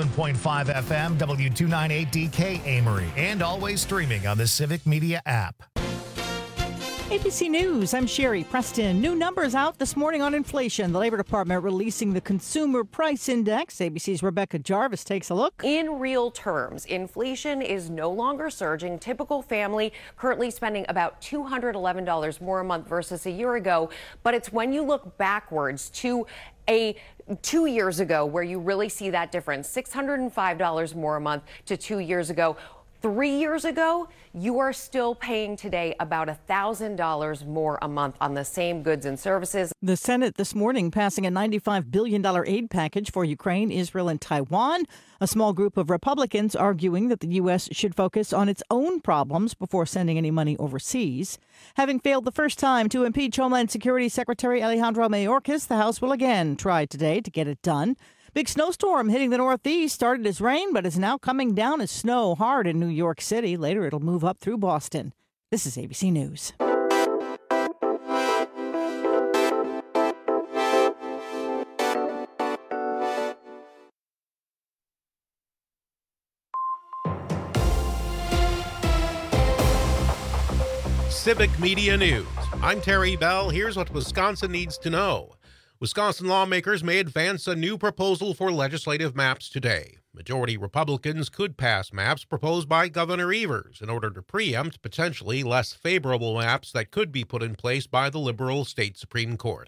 107.5 FM, W298DK Amory, and always streaming on the Civic Media app. ABC News, I'm Sherry Preston. New numbers out this morning on inflation. The Labor Department releasing the Consumer Price Index. ABC's Rebecca Jarvis takes a look. In real terms, inflation is no longer surging. Typical family currently spending about $211 more a month versus a year ago. But it's when you look backwards to 2 years ago where you really see that difference. $605 more a month to 2 years ago. 3 years ago, you are still paying today about $1,000 more a month on the same goods and services. The Senate this morning passing a $95 billion aid package for Ukraine, Israel, and Taiwan. A small group of Republicans arguing that the U.S. should focus on its own problems before sending any money overseas. Having failed the first time to impeach Homeland Security Secretary Alejandro Mayorkas, the House will again try today to get it done. Big snowstorm hitting the Northeast started as rain, but is now coming down as snow hard in New York City. Later, it'll move up through Boston. This is ABC News. Civic Media News. I'm Terry Bell. Here's what Wisconsin needs to know. Wisconsin lawmakers may advance a new proposal for legislative maps today. Majority Republicans could pass maps proposed by Governor Evers in order to preempt potentially less favorable maps that could be put in place by the liberal state Supreme Court.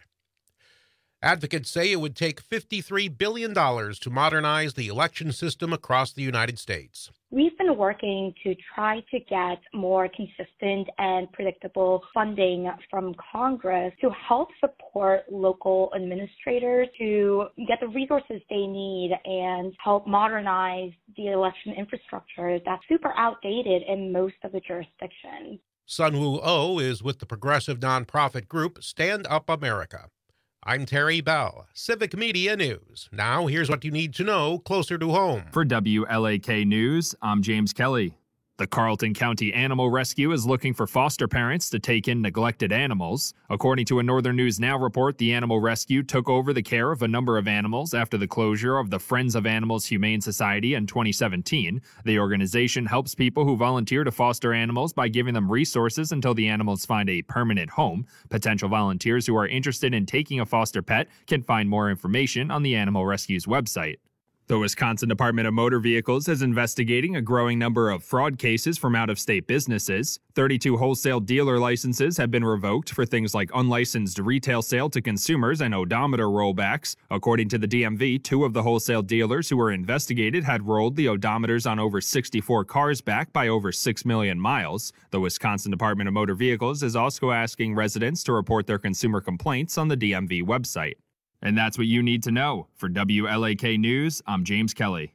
Advocates say it would take $53 billion to modernize the election system across the United States. We've been working to try to get more consistent and predictable funding from Congress to help support local administrators to get the resources they need and help modernize the election infrastructure that's super outdated in most of the jurisdictions. Sunwoo Oh is with the progressive nonprofit group Stand Up America. I'm Terry Bell, Civic Media News. Now, here's what you need to know closer to home. For WLAK News, I'm James Kelly. The Carleton County Animal Rescue is looking for foster parents to take in neglected animals. According to a Northern News Now report, the Animal Rescue took over the care of a number of animals after the closure of the Friends of Animals Humane Society in 2017. The organization helps people who volunteer to foster animals by giving them resources until the animals find a permanent home. Potential volunteers who are interested in taking a foster pet can find more information on the Animal Rescue's website. The Wisconsin Department of Motor Vehicles is investigating a growing number of fraud cases from out-of-state businesses. 32 wholesale dealer licenses have been revoked for things like unlicensed retail sale to consumers and odometer rollbacks. According to the DMV, 2 of the wholesale dealers who were investigated had rolled the odometers on over 64 cars back by over 6 million miles. The Wisconsin Department of Motor Vehicles is also asking residents to report their consumer complaints on the DMV website. And that's what you need to know. For WLAK News, I'm James Kelly.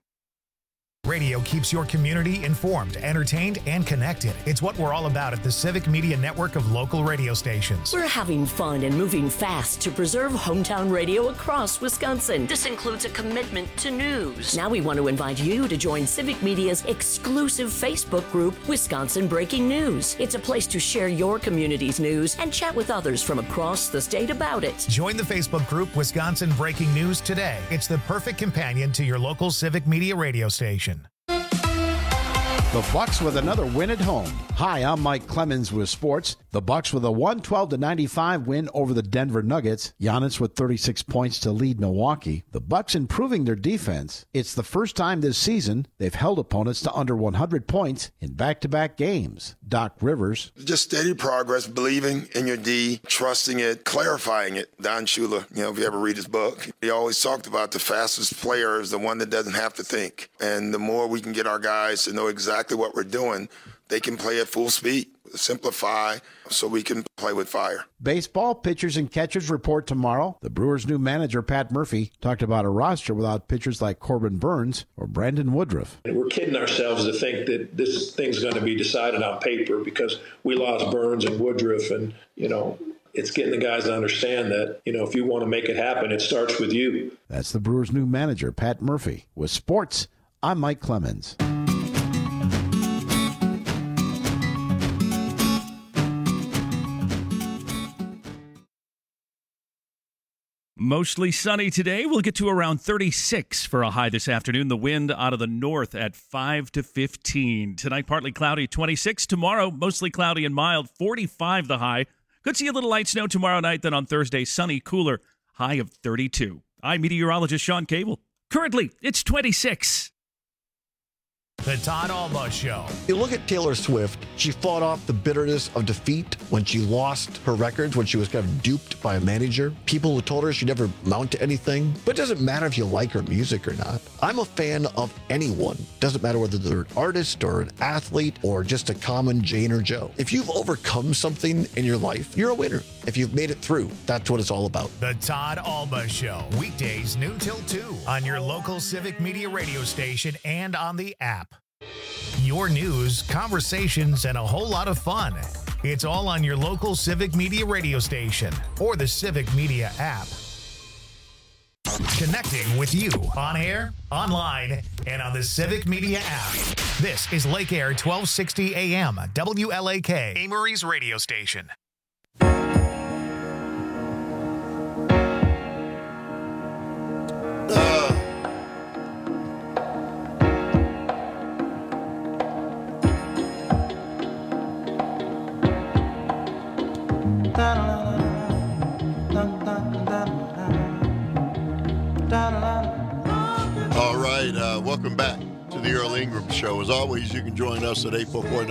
Radio keeps your community informed, entertained, and connected. It's what we're all about at the Civic Media network of local radio stations. We're having fun and moving fast to preserve hometown radio across Wisconsin. This includes a commitment to news. Now we want to invite you to join Civic Media's exclusive Facebook group, Wisconsin Breaking News. It's a place to share your community's news and chat with others from across the state about it. Join the Facebook group, Wisconsin Breaking News today. It's the perfect companion to your local Civic Media radio station. The Bucks with another win at home. Hi, I'm Mike Clemens with sports. The Bucks with a 112-95 win over the Denver Nuggets. Giannis with 36 points to lead Milwaukee. The Bucks improving their defense. It's the first time this season they've held opponents to under 100 points in back-to-back games. Doc Rivers. Just steady progress, believing in your D, trusting it, clarifying it. Don Shula, if you ever read his book, he always talked about the fastest player is the one that doesn't have to think. And the more we can get our guys to know exactly what we're doing, they can play at full speed, simplify, so we can play with fire. Baseball pitchers and catchers report tomorrow. The Brewers' new manager, Pat Murphy, talked about a roster without pitchers like Corbin Burns or Brandon Woodruff. We're kidding ourselves to think that this thing's going to be decided on paper because we lost Burns and Woodruff, and, it's getting the guys to understand that, if you want to make it happen, it starts with you. That's the Brewers' new manager, Pat Murphy. With sports, I'm Mike Clemens. Mostly sunny today. We'll get to around 36 for a high this afternoon. The wind out of the north at 5 to 15. Tonight, partly cloudy, 26. Tomorrow, mostly cloudy and mild, 45 the high. Could see a little light snow tomorrow night. Then on Thursday, sunny, cooler, high of 32. I'm meteorologist Sean Cable. Currently, it's 26. The Todd Alba Show. You look at Taylor Swift, she fought off the bitterness of defeat when she lost her records, when she was kind of duped by a manager. People who told her she'd never amount to anything. But it doesn't matter if you like her music or not. I'm a fan of anyone. Doesn't matter whether they're an artist or an athlete or just a common Jane or Joe. If you've overcome something in your life, you're a winner. If you've made it through, that's what it's all about. The Todd Alba Show. Weekdays noon till 2 on your local Civic Media radio station and on the app. Your news, conversations, and a whole lot of fun. It's all on your local Civic Media radio station or the Civic Media app. Connecting with you on air, online, and on the Civic Media app. This is Lake Air 1260 AM, WLAK, Amory's radio station. All right, welcome back to the Earl Ingram Show. As always, you can join us at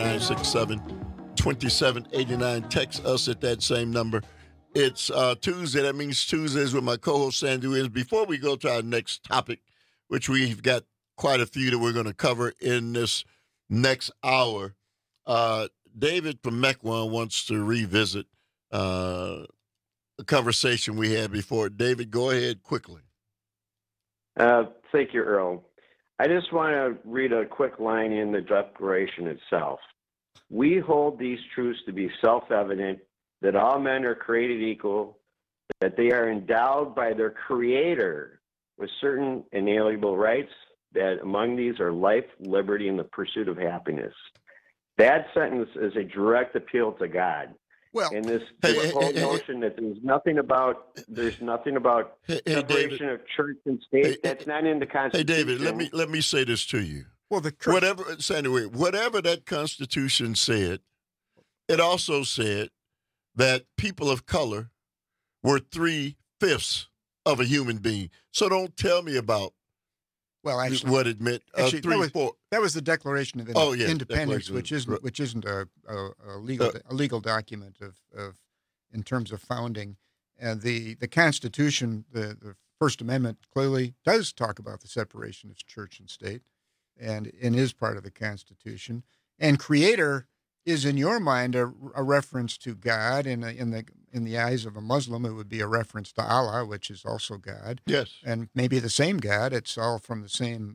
844-967-2789. Text us at that same number. It's Tuesday. That means Tuesdays with my co-host, Sandy Williams. Before we go to our next topic, which we've got quite a few that we're going to cover in this next hour, David from Mequon wants to revisit a conversation we had before. David, go ahead quickly. Thank you, Earl. I just want to read a quick line in the Declaration itself. We hold these truths to be self-evident, that all men are created equal, that they are endowed by their Creator with certain inalienable rights, that among these are life, liberty, and the pursuit of happiness. That sentence is a direct appeal to God. Well, and this whole notion that there's nothing about separation of church and state, that's not in the Constitution. Hey, David, let me say this to you. Well, whatever that Constitution said, it also said that people of color were 3/5 of a human being. So don't tell me about what it meant. That was the Declaration of Independence, which isn't a legal document of in terms of founding. And the Constitution, the First Amendment, clearly does talk about the separation of church and state, and is part of the Constitution. And Creator is, in your mind, a reference to God. In the eyes of a Muslim, it would be a reference to Allah, which is also God. Yes. And maybe the same God. It's all from the same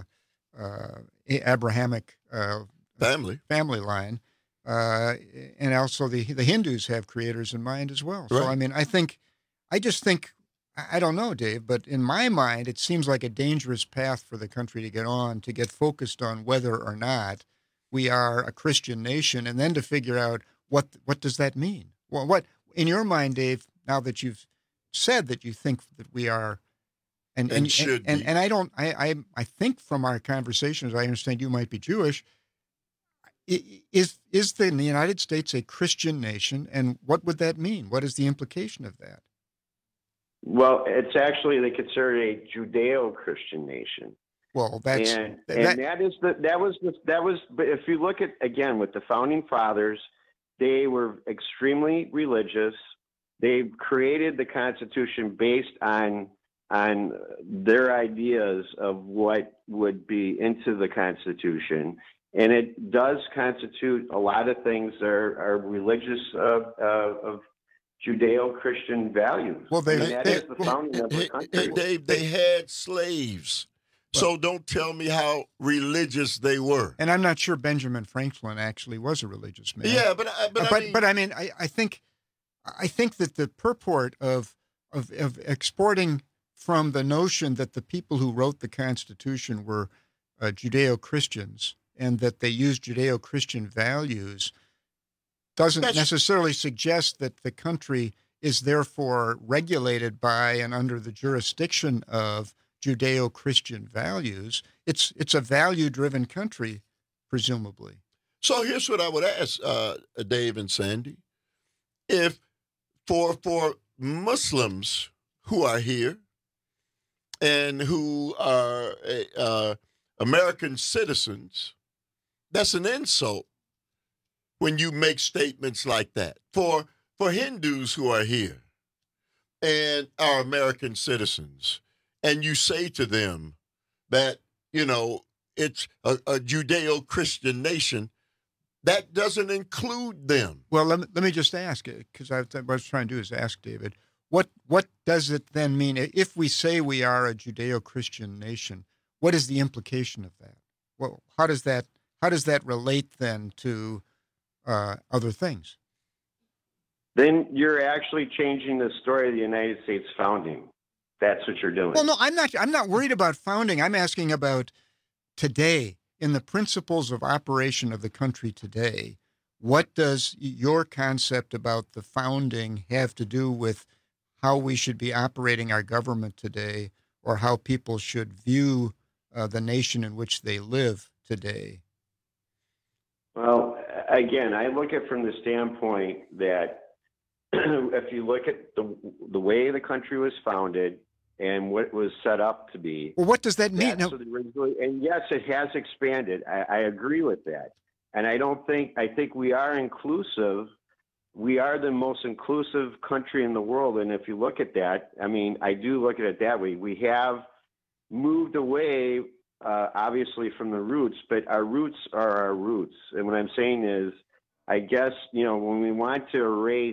Abrahamic family line. And also the Hindus have creators in mind as well. Right. So, I mean, I just think, I don't know, Dave, but in my mind, it seems like a dangerous path for the country to get on, to get focused on whether or not we are a Christian nation, and then to figure out what does that mean? Well, what in your mind, Dave? Now that you've said that you think that we are, and should be. And I think from our conversations, I understand you might be Jewish. Is the United States a Christian nation, and what would that mean? What is the implication of that? Well, it's actually they consider it a Judeo-Christian nation. Well, that's but if you look at again with the founding fathers, they were extremely religious. They created the Constitution based on their ideas of what would be into the Constitution, and it does constitute a lot of things that are religious of Judeo-Christian values. Well, that is the founding of the country. They had slaves. So don't tell me how religious they were. And I'm not sure Benjamin Franklin actually was a religious man. Yeah, but I mean, I think that the purport of exporting from the notion that the people who wrote the Constitution were Judeo-Christians and that they used Judeo-Christian values doesn't necessarily suggest that the country is therefore regulated by and under the jurisdiction of Judeo-Christian values. It's a value-driven country, presumably. So here's what I would ask Dave and Sandy. If for Muslims who are here and who are American citizens, that's an insult when you make statements like that. For Hindus who are here and are American citizens, and you say to them that, it's a Judeo-Christian nation, that doesn't include them. Well, let me just ask it, because what I was trying to do is ask David, what does it then mean if we say we are a Judeo-Christian nation? What is the implication of that? Well, how does that relate then to other things? Then you're actually changing the story of the United States founding. That's what you're doing. Well, no, I'm not worried about founding. I'm asking about today, in the principles of operation of the country today. What does your concept about the founding have to do with how we should be operating our government today, or how people should view the nation in which they live today? Well, again, I look at it from the standpoint that if you look at the way the country was founded and what it was set up to be. Well, what does that mean? And yes, it has expanded. I agree with that. And I think we are inclusive. We are the most inclusive country in the world. And if you look at that, I mean, I do look at it that way. We have moved away, obviously, from the roots, but our roots are our roots. And what I'm saying is, I guess, when we want to erase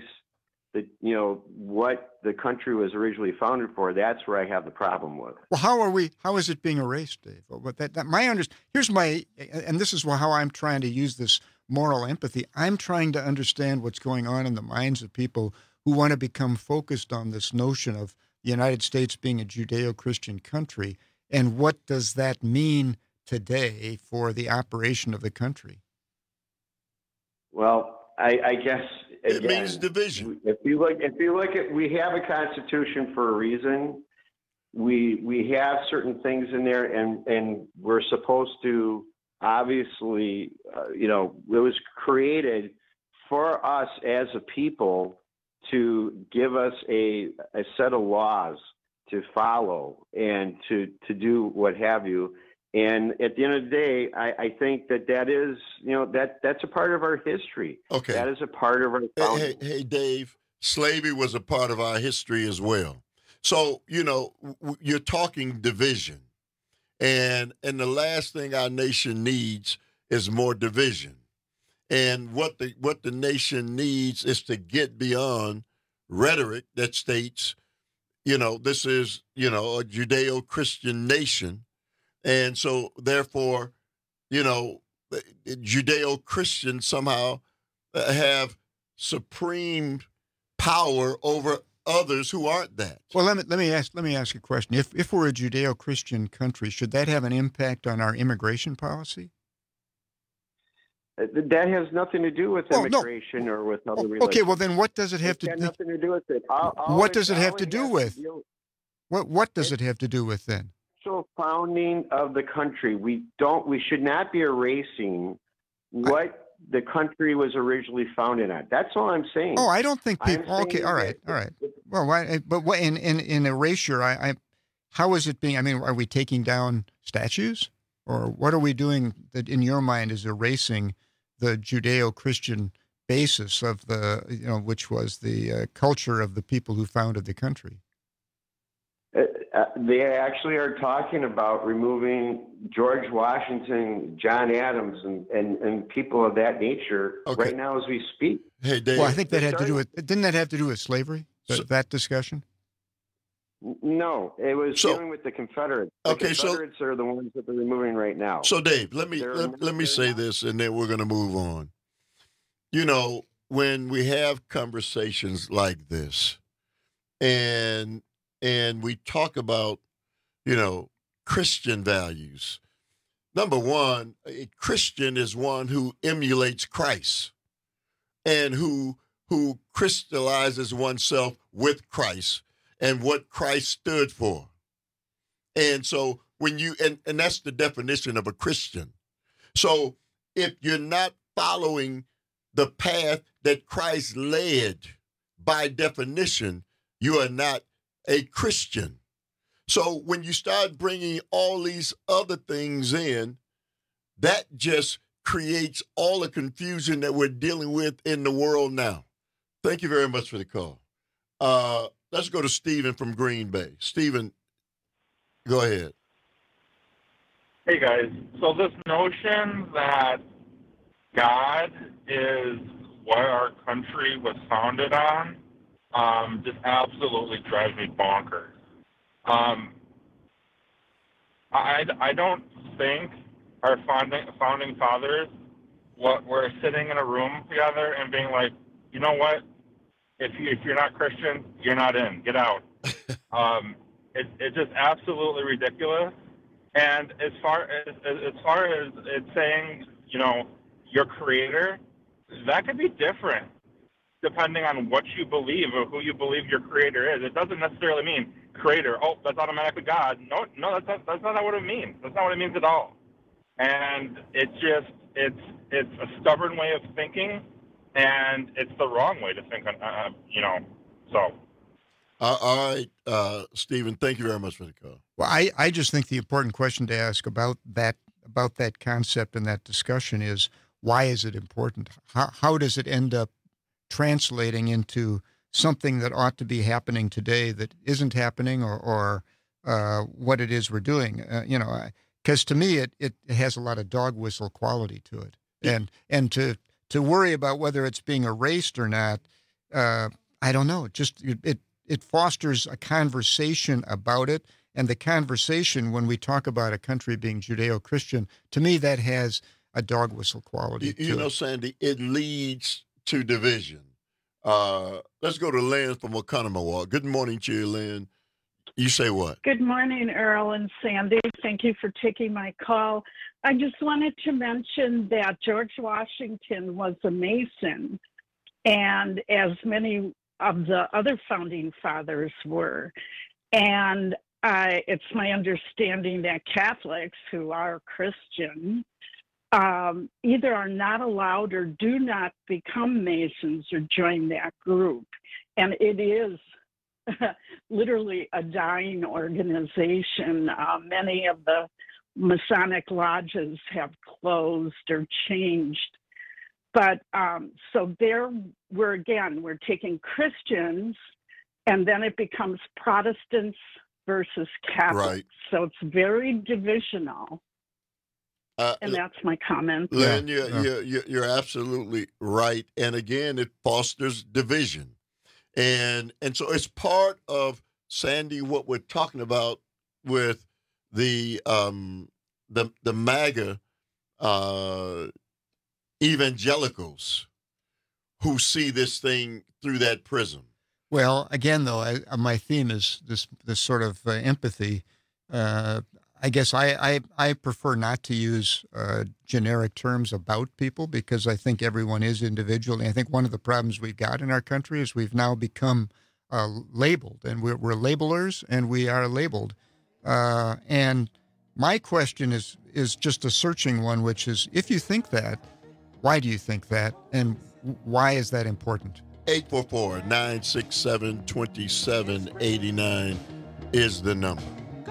what the country was originally founded for, that's where I have the problem with. Well, how is it being erased, Dave? And this is how I'm trying to use this moral empathy. I'm trying to understand what's going on in the minds of people who want to become focused on this notion of the United States being a Judeo-Christian country, and what does that mean today for the operation of the country? Well, I guess again, it means division. If you look at, we have a constitution for a reason. We have certain things in there, and we're supposed to obviously, it was created for us as a people to give us a set of laws to follow and to do what have you. And at the end of the day, I think that is, that's a part of our history. Okay. That is a part of our founding. Hey, Dave, slavery was a part of our history as well. So, you're talking division. And the last thing our nation needs is more division. And what the nation needs is to get beyond rhetoric that states, this is, a Judeo-Christian nation. And so, therefore, Judeo-Christians somehow have supreme power over others who aren't that. Well, let me ask you a question. If we're a Judeo-Christian country, should that have an impact on our immigration policy? That has nothing to do with immigration or with other religions. Okay, well then, what does it have to do? Nothing to do with it. What does it have to do with? What does it have to do with then? Founding of the country, we should not be erasing what the country was originally founded on. That's all I'm saying. Oh, I don't think people. Okay, all right. Well, but what in erasure? How is it being? I mean, are we taking down statues, or what are we doing that, in your mind, is erasing the Judeo-Christian basis of the, which was the culture of the people who founded the country? They actually are talking about removing George Washington, John Adams, and people of that nature right now as we speak. Hey, Dave. Well, I think that had to do with. Didn't that have to do with slavery? That discussion? No, it was dealing with the Confederates. The Confederates are the ones that they're removing right now. So, Dave, let me say this, and then we're going to move on. When we have conversations like this, and we talk about, Christian values. Number one, a Christian is one who emulates Christ and who who crystallizes oneself with Christ and what Christ stood for. And so when you, and that's the definition of a Christian. So if you're not following the path that Christ led, by definition, you are not a Christian. So when you start bringing all these other things in, that just creates all the confusion that we're dealing with in the world now. Thank you very much for the call. Let's go to Stephen from Green Bay. Stephen, go ahead. Hey, guys. So this notion that God is what our country was founded on just absolutely drives me bonkers. I don't think our founding fathers were sitting in a room together and being like, you know what? If you're not Christian, you're not in. Get out. It's just absolutely ridiculous. And as far as it's saying, you know, your creator, that could be different depending on what you believe or who you believe your creator is. It doesn't necessarily mean creator. Oh, that's automatically God. No, that's not what it means. That's not what it means at all. And it's a stubborn way of thinking, and it's the wrong way to think. You know, so. All right, Stephen, thank you very much for the call. Well, I just think the important question to ask about that concept and that discussion is, why is it important? How does it end up translating into something that ought to be happening today that isn't happening, or what it is we're doing? You know, because to me it has a lot of dog whistle quality to it, and to worry about whether it's being erased or not, I don't know. It fosters a conversation about it, and the conversation, when we talk about a country being Judeo-Christian, to me that has a dog whistle quality to it. You know, Sandy, it leads to division. Let's go to Lynn from Oconomowoc. Good morning to you, Lynn. You say what? Good morning, Earl and Sandy. Thank you for taking my call. I just wanted to mention that George Washington was a Mason, and as many of the other founding fathers were. And it's my understanding that Catholics who are Christian either are not allowed or do not become Masons or join that group. And it is literally a dying organization. Many of the Masonic lodges have closed or changed. But so there we're taking Christians, and then it becomes Protestants versus Catholics. Right. So it's very divisional. And that's my comment. Lynn, you're absolutely right. And again, it fosters division. And so it's part of, Sandy, what we're talking about with the MAGA evangelicals who see this thing through that prism. Well, again, though, my theme is this sort of empathy. I guess I prefer not to use generic terms about people, because I think everyone is individual. And I think one of the problems we've got in our country is we've now become labeled, and we're labelers, and we are labeled. And my question is just a searching one, which is, if you think that, why do you think that, and why is that important? 844-967-2789 is the number.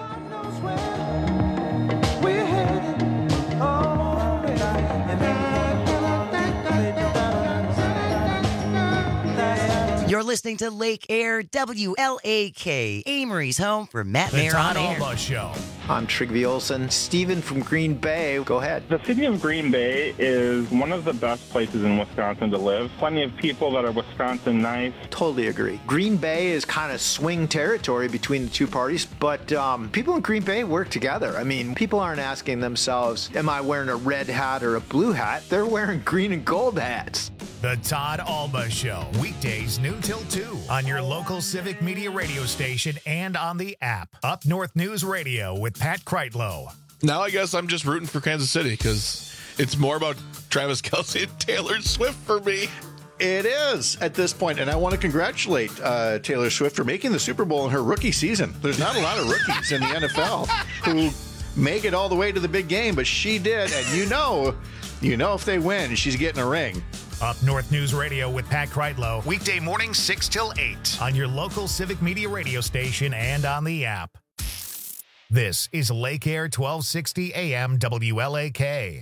You're listening to Lake Air, WLAK, Amory's home for Matt Mayer on The Air. Todd Alba Show. I'm Trigby Olson. Stephen from Green Bay. Go ahead. The city of Green Bay is one of the best places in Wisconsin to live. Plenty of people that are Wisconsin nice. Totally agree. Green Bay is kind of swing territory between the two parties, but people in Green Bay work together. I mean, people aren't asking themselves, am I wearing a red hat or a blue hat? They're wearing green and gold hats. The Todd Alba Show, weekdays noon till 2 on your local Civic Media radio station and on the app. Up North News Radio with Pat Kreitlow. Now I guess I'm just rooting for Kansas City because it's more about Travis Kelce and Taylor Swift for me. It is at this point, and I want to congratulate Taylor Swift for making the Super Bowl in her rookie season. There's not a lot of rookies in the NFL who make it all the way to the big game, but she did, and you know if they win, she's getting a ring. Up North News Radio with Pat Kreitlow, weekday mornings 6 till 8 on your local Civic Media radio station and on the app. This is Lake Air 1260 AM WLAK.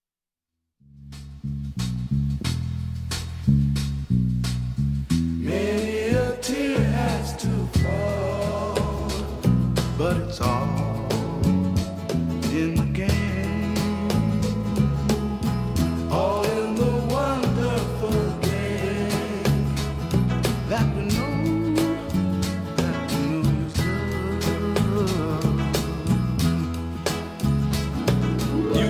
Many a tear has to fall, but it's all in the game. All in the wonderful game that we know is love. You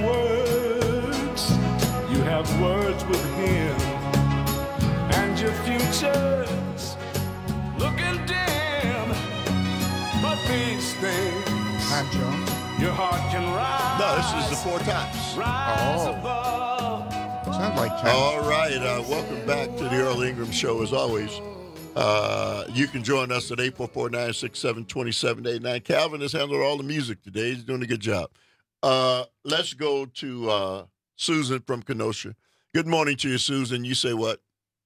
have words with him, and your future's looking dim. But these things, your heart can rise. No, this is the Four Tops. Sounds like Ken. All right. Welcome back to the Earl Ingram Show, as always. You can join us at 844-967-2789. Calvin has handled all the music today. He's doing a good job. Let's go to Susan from Kenosha. Good morning to you, Susan. You say what?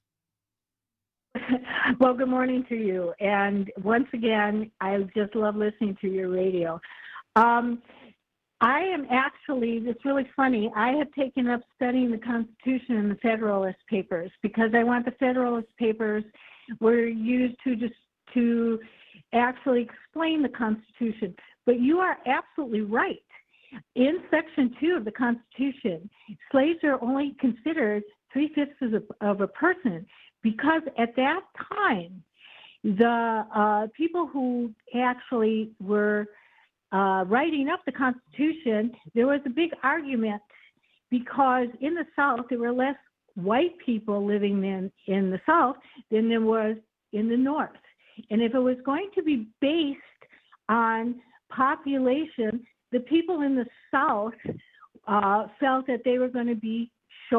Well, good morning to you. And once again, I just love listening to your radio. I am actually, it's really funny, I have taken up studying the Constitution and the Federalist Papers because I want the Federalist Papers were used to actually explain the Constitution. But you are absolutely right. In Section 2 of the Constitution, slaves are only considered 3/5 of a person because at that time, the people who actually were writing up the Constitution, there was a big argument because in the South, there were less white people living in the South than there was in the North. And if it was going to be based on population, the people in the South felt that they were going to be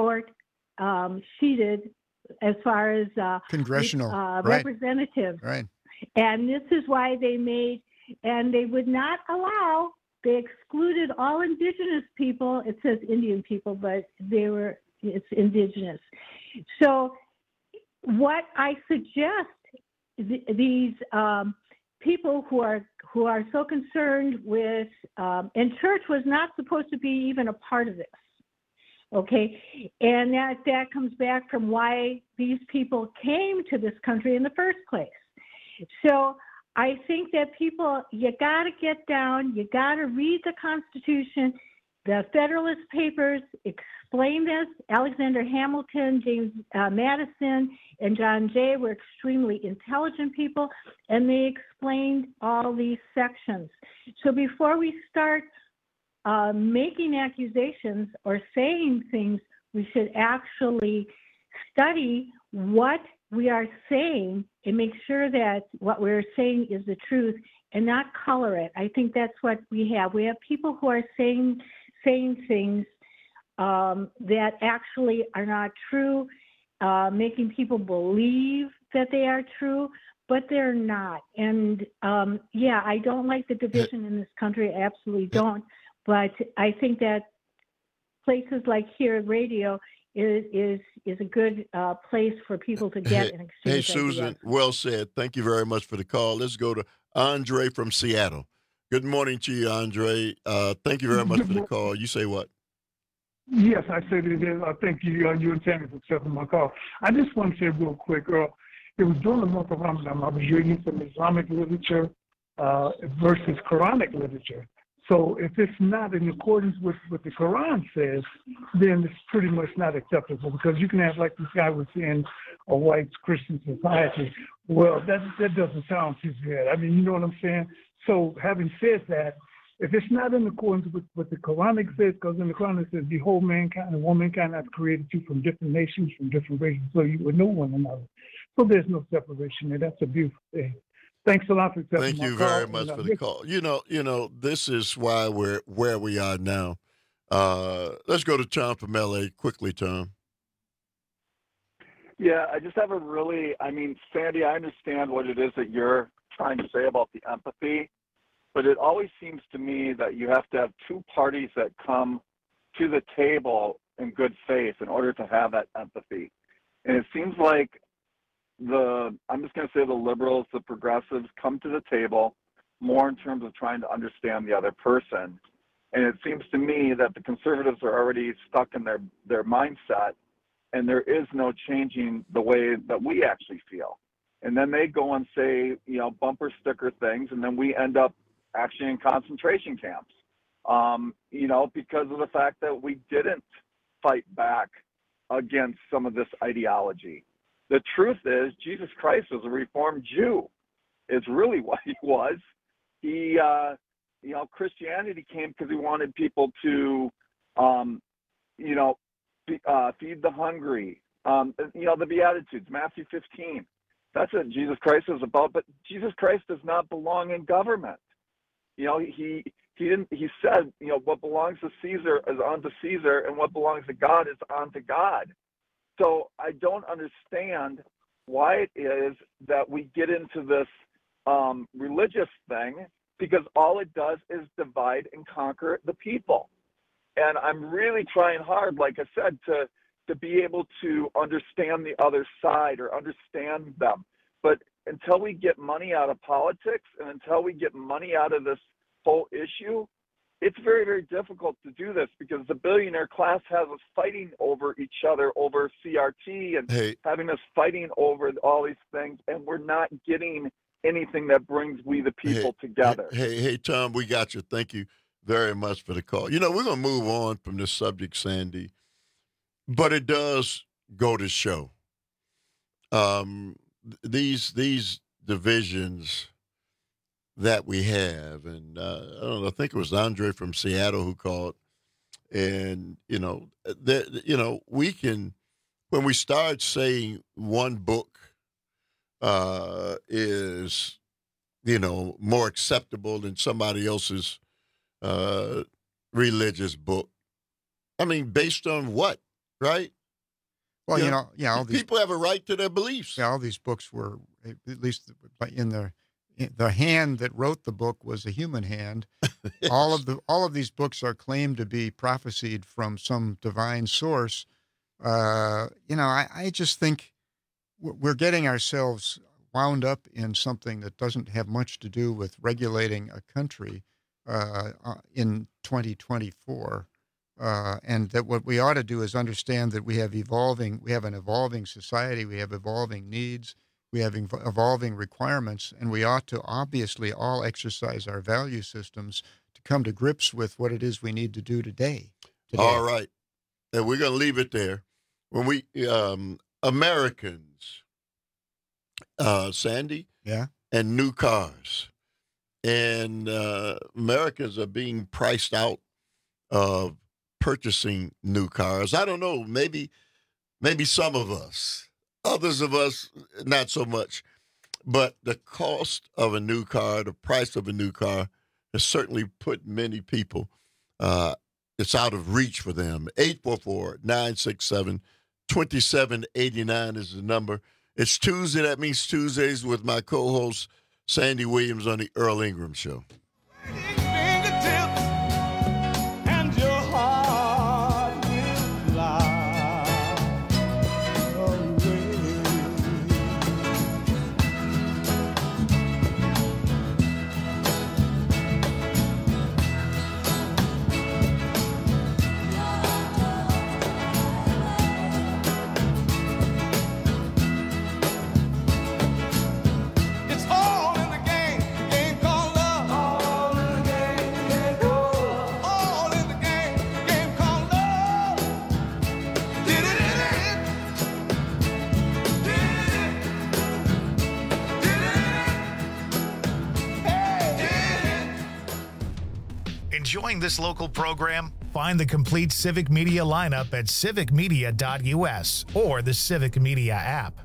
short-sheeted as far as congressional representatives. Right. And this is why they would not allow, they excluded all indigenous people. It says Indian people, but it's indigenous. So what I suggest, these people who are so concerned with, and church was not supposed to be even a part of this. Okay, and that comes back from why these people came to this country in the first place. So I think that people, you got to get down, you got to read the Constitution. The Federalist Papers explain this. Alexander Hamilton, James Madison, and John Jay were extremely intelligent people, and they explained all these sections. So before we start making accusations or saying things, we should actually study what we are saying and make sure that what we're saying is the truth and not color it. I think that's what we have. We have people who are saying things that actually are not true, making people believe that they are true, but they're not. And I don't like the division in this country. I absolutely don't. But I think that places like here, radio, is a good place for people to get and exchange. Hey, Susan, ideas. Well said. Thank you very much for the call. Let's go to Andre from Seattle. Good morning to you, Andre. Thank you very much for the call. You say what? Yes, I said it is. Thank you, you and Tammy, for accepting my call. I just want to say real quick, Earl, it was during the month of Ramadan, I was reading some Islamic literature versus Quranic literature. So if it's not in accordance with what the Quran says, then it's pretty much not acceptable, because you can have, like this guy was saying, a white Christian society. Well, that doesn't sound too good. I mean, you know what I'm saying? So having said that, if it's not in accordance with what the Quranic says, because in the Quran it says, behold, mankind and womankind have created you from different nations, from different races, so you would know one another. So there's no separation there. That's a beautiful thing. Thanks a lot for accepting Thank you my call. very much for the call. You know, this is why we're where we are now. Let's go to Tom from L.A. quickly, Tom. Yeah, I just have Sandy, I understand what it is that you're trying to say about the empathy, but it always seems to me that you have to have two parties that come to the table in good faith in order to have that empathy. And it seems like I'm just going to say the liberals, the progressives come to the table more in terms of trying to understand the other person. And it seems to me that the conservatives are already stuck in their mindset, and there is no changing the way that we actually feel. And then they go and say, bumper sticker things, and then we end up actually in concentration camps, because of the fact that we didn't fight back against some of this ideology. The truth is, Jesus Christ was a Reformed Jew. It's really what he was. He, Christianity came because he wanted people to, feed the hungry. The Beatitudes, Matthew 15. That's what Jesus Christ was about. But Jesus Christ does not belong in government. He said, what belongs to Caesar is unto Caesar, and what belongs to God is unto God. So I don't understand why it is that we get into this religious thing, because all it does is divide and conquer the people. And I'm really trying hard, like I said, to be able to understand the other side or understand them. But until we get money out of politics and until we get money out of this whole issue, it's very, very difficult to do this, because the billionaire class has us fighting over each other, over CRT, and having us fighting over all these things, and we're not getting anything that brings we the people together. Hey, Tom, we got you. Thank you very much for the call. We're going to move on from this subject, Sandy, but it does go to show these divisions that we have. And I don't know, I think it was Andre from Seattle who called. And, we can, when we start saying one book is, more acceptable than somebody else's religious book. I mean, based on what, right? Well, all these people have a right to their beliefs. Yeah, all these books were, at least in the hand that wrote the book was a human hand. Yes. All of these books are claimed to be prophesied from some divine source. I just think we're getting ourselves wound up in something that doesn't have much to do with regulating a country in 2024. And that what we ought to do is understand that we have an evolving society, we have evolving needs, we have evolving requirements, and we ought to obviously all exercise our value systems to come to grips with what it is we need to do today. All right. And we're going to leave it there. When we, Americans, Sandy? Yeah. And new cars. And Americans are being priced out of purchasing new cars. I don't know, maybe some of us. Others of us, not so much. But the cost of a new car, the price of a new car, has certainly put many people, it's out of reach for them. 844-967-2789 is the number. It's Tuesday. That means Tuesdays with my co-host, Sandy Williams, on the Earl Ingram Show. Enjoying this local program? Find the complete Civic Media lineup at civicmedia.us or the Civic Media app.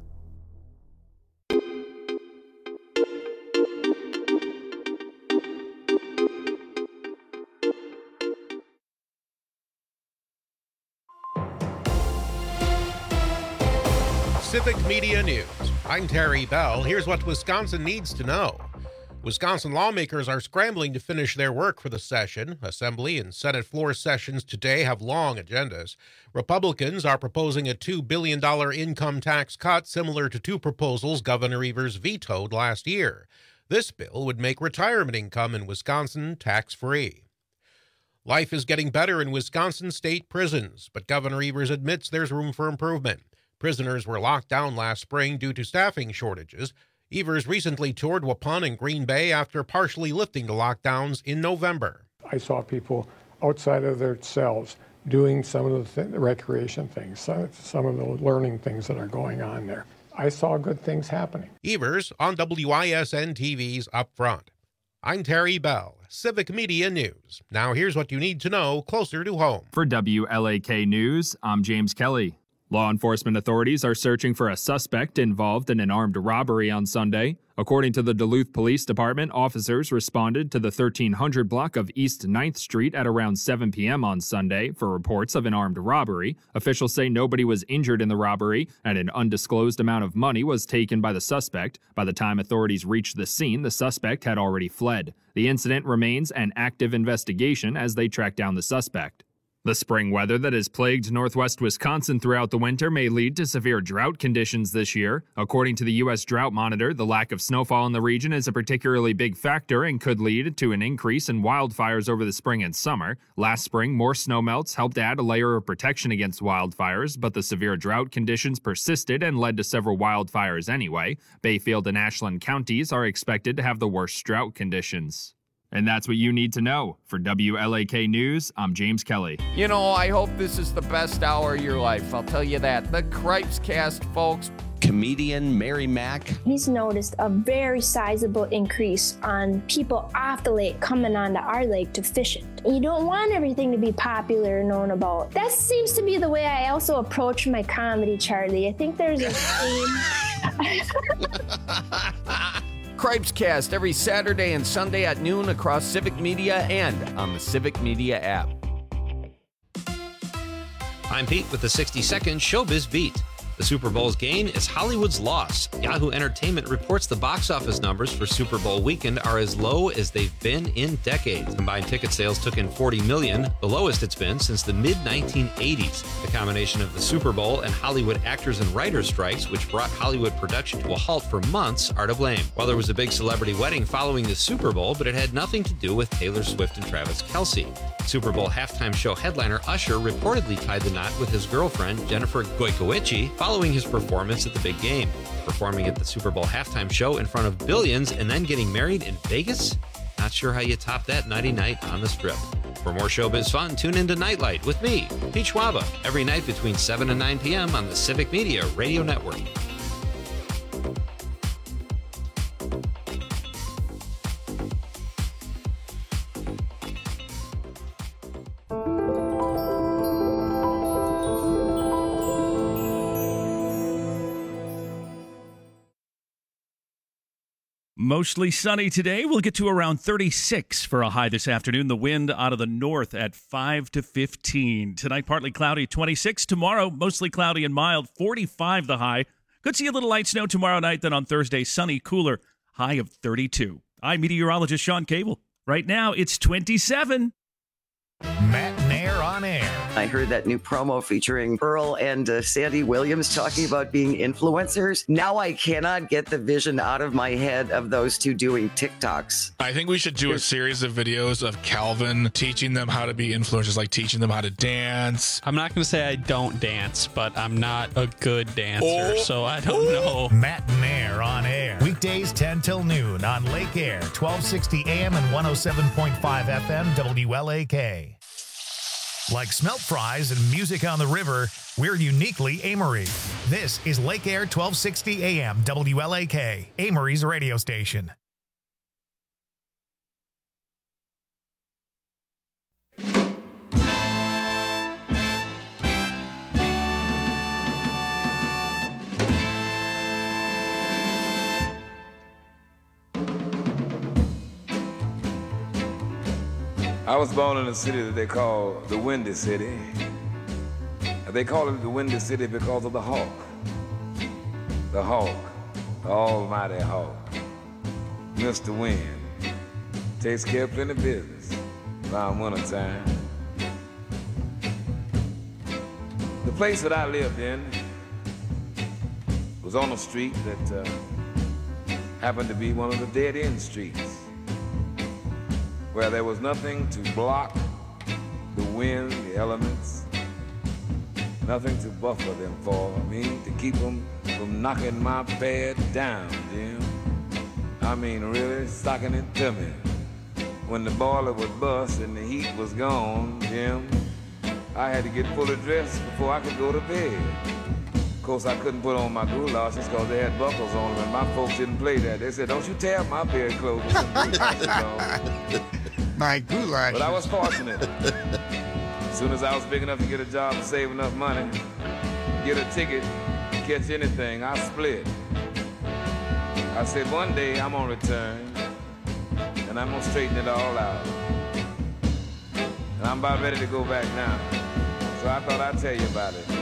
Civic Media News. I'm Terry Bell. Here's what Wisconsin needs to know. Wisconsin lawmakers are scrambling to finish their work for the session. Assembly and Senate floor sessions today have long agendas. Republicans are proposing a $2 billion income tax cut similar to two proposals Governor Evers vetoed last year. This bill would make retirement income in Wisconsin tax-free. Life is getting better in Wisconsin state prisons, but Governor Evers admits there's room for improvement. Prisoners were locked down last spring due to staffing shortages. Evers recently toured Waupun and Green Bay after partially lifting the lockdowns in November. I saw people outside of their cells doing some of the recreation things, some of the learning things that are going on there. I saw good things happening. Evers on WISN TV's Up Front. I'm Terry Bell, Civic Media News. Now here's what you need to know closer to home. For WLAK News, I'm James Kelly. Law enforcement authorities are searching for a suspect involved in an armed robbery on Sunday. According to the Duluth Police Department, officers responded to the 1300 block of East 9th Street at around 7 p.m. on Sunday for reports of an armed robbery. Officials say nobody was injured in the robbery, and an undisclosed amount of money was taken by the suspect. By the time authorities reached the scene, the suspect had already fled. The incident remains an active investigation as they track down the suspect. The spring weather that has plagued northwest Wisconsin throughout the winter may lead to severe drought conditions this year. According to the U.S. Drought Monitor, the lack of snowfall in the region is a particularly big factor and could lead to an increase in wildfires over the spring and summer. Last spring, more snowmelts helped add a layer of protection against wildfires, but the severe drought conditions persisted and led to several wildfires anyway. Bayfield and Ashland counties are expected to have the worst drought conditions. And that's what you need to know. For WLAK News, I'm James Kelly. You know, I hope this is the best hour of your life. I'll tell you that. The Cripes Cast, folks. Comedian Mary Mack. He's noticed a very sizable increase on people off the lake coming onto our lake to fish it. You don't want everything to be popular and known about. That seems to be the way I also approach my comedy, Charlie. I think there's a theme. Cripes Cast every Saturday and Sunday at noon across Civic Media and on the Civic Media app. I'm Pete with the 60-second Showbiz Beat. The Super Bowl's gain is Hollywood's loss. Yahoo Entertainment reports the box office numbers for Super Bowl weekend are as low as they've been in decades. Combined ticket sales took in $40 million, the lowest it's been since the mid-1980s. The combination of the Super Bowl and Hollywood actors and writers strikes, which brought Hollywood production to a halt for months, are to blame. Well, there was a big celebrity wedding following the Super Bowl, but it had nothing to do with Taylor Swift and Travis Kelce. Super Bowl halftime show headliner Usher reportedly tied the knot with his girlfriend, Jennifer Goikoechi, following his performance at the big game. Performing at the Super Bowl halftime show in front of billions and then getting married in Vegas? Not sure how you top that nighty night on the Strip. For more showbiz fun, tune into Nightlight with me, Pete Schwaba, every night between 7 and 9 p.m. on the Civic Media Radio Network. Mostly sunny today. We'll get to around 36 for a high this afternoon. The wind out of the north at 5 to 15. Tonight, partly cloudy, 26. Tomorrow, mostly cloudy and mild, 45 the high. Could see a little light snow tomorrow night. Then on Thursday, sunny, cooler, high of 32. I'm meteorologist Sean Cable. Right now, it's 27. Matt Nair on air. I heard that new promo featuring Earl and Sandy Williams talking about being influencers. Now I cannot get the vision out of my head of those two doing TikToks. I think we should do a series of videos of Calvin teaching them how to be influencers, like teaching them how to dance. I'm not going to say I don't dance, but I'm not a good dancer, so I don't know. Matt Nair on air. Weekdays 10 till noon on Lake Air, 1260 AM and 107.5 FM WLAK. Like smelt fries and music on the river, we're uniquely Amory. This is Lake Air 1260 AM WLAK, Amory's radio station. I was born in a city that they call the Windy City. They call it the Windy City because of the hawk. the hawk, the almighty hawk, Mr. Wind, takes care of plenty of business around wintertime. The place that I lived in was on a street that happened to be one of the dead-end streets, where there was nothing to block the wind, the elements, nothing to buffer them for. I mean, to keep them from knocking my bed down, Jim. I mean, really stocking it to me. When the boiler would bust and the heat was gone, Jim, I had to get fully dressed before I could go to bed. Of course, I couldn't put on my goulashes because they had buckles on them, and my folks didn't play that. They said, "Don't you tear up my bedclothes with some goulashes on." My goulash. But I was fortunate. As soon as I was big enough to get a job and save enough money, get a ticket, catch anything, I split. I said, one day I'm gonna return, and I'm gonna straighten it all out. And I'm about ready to go back now. So I thought I'd tell you about it.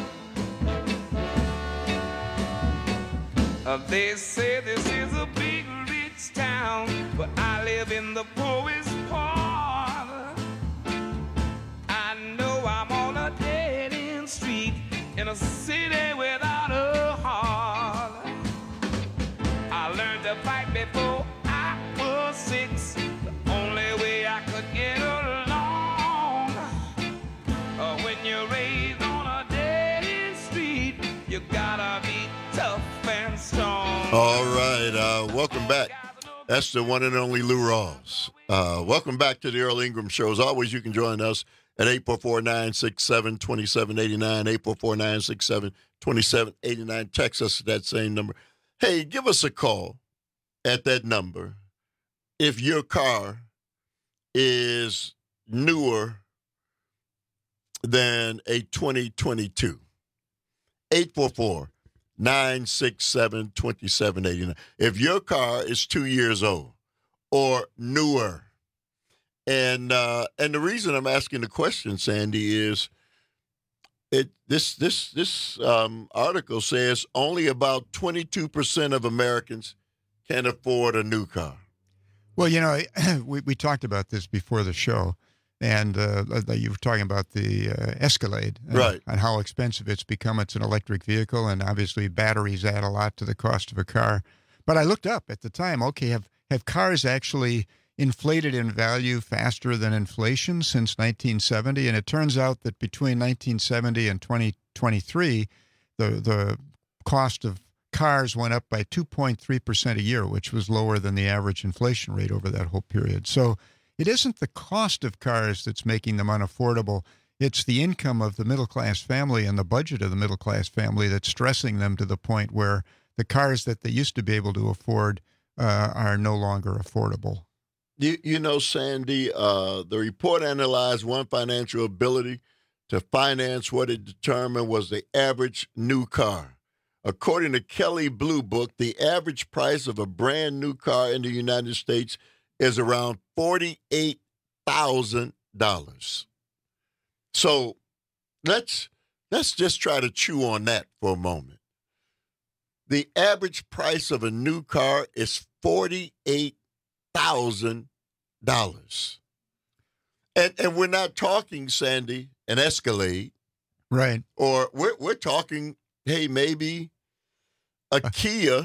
They say this is a big rich town, but I live in the poorest part. I know I'm on a dead-end street in a city without a heart. I learned to fight before I was 6. The only way I could get along. When you're raised on a dead-end street, you gotta be tough and strong. All right, welcome back. That's the one and only Lou Rawls. Welcome back to the Earl Ingram Show. As always, you can join us at 844-967-2789, 844-967-2789. Text us at that same number. Hey, give us a call at that number if your car is newer than a 2022. 844-967-2789. If your car is 2 years old or newer, and the reason I'm asking the question, Sandy, is this article says only about 22% of Americans can afford a new car. Well, you know, we talked about this before the show, and you were talking about the Escalade, right, and how expensive it's become. It's an electric vehicle, and obviously batteries add a lot to the cost of a car. But I looked up at the time, okay, have cars actually inflated in value faster than inflation since 1970? And it turns out that between 1970 and 2023, the cost of cars went up by 2.3% a year, which was lower than the average inflation rate over that whole period. So it isn't the cost of cars that's making them unaffordable. It's the income of the middle-class family and the budget of the middle-class family that's stressing them to the point where the cars that they used to be able to afford are no longer affordable. You know, Sandy, the report analyzed one financial ability to finance what it determined was the average new car. According to Kelley Blue Book, the average price of a brand new car in the United States is around $48,000. So let's just try to chew on that for a moment. The average price of a new car is $48,000. And we're not talking, Sandy, an Escalade. Right. Or we're talking, hey, maybe a Kia,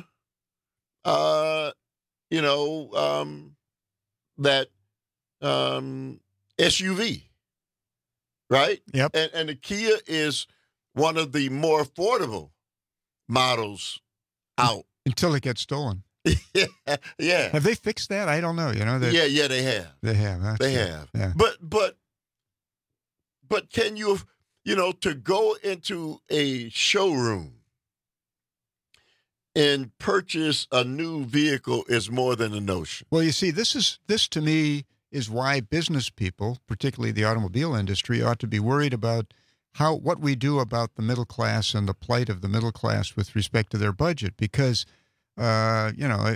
that SUV, right? Yep. And the Kia is one of the more affordable models out. Until it gets stolen. Yeah. Have they fixed that? I don't know. You know. Yeah, they have. They have. They have. Yeah. But can you, to go into a showroom and purchase a new vehicle is more than a notion. Well, you see, this to me is why business people, particularly the automobile industry, ought to be worried about what we do about the middle class and the plight of the middle class with respect to their budget, because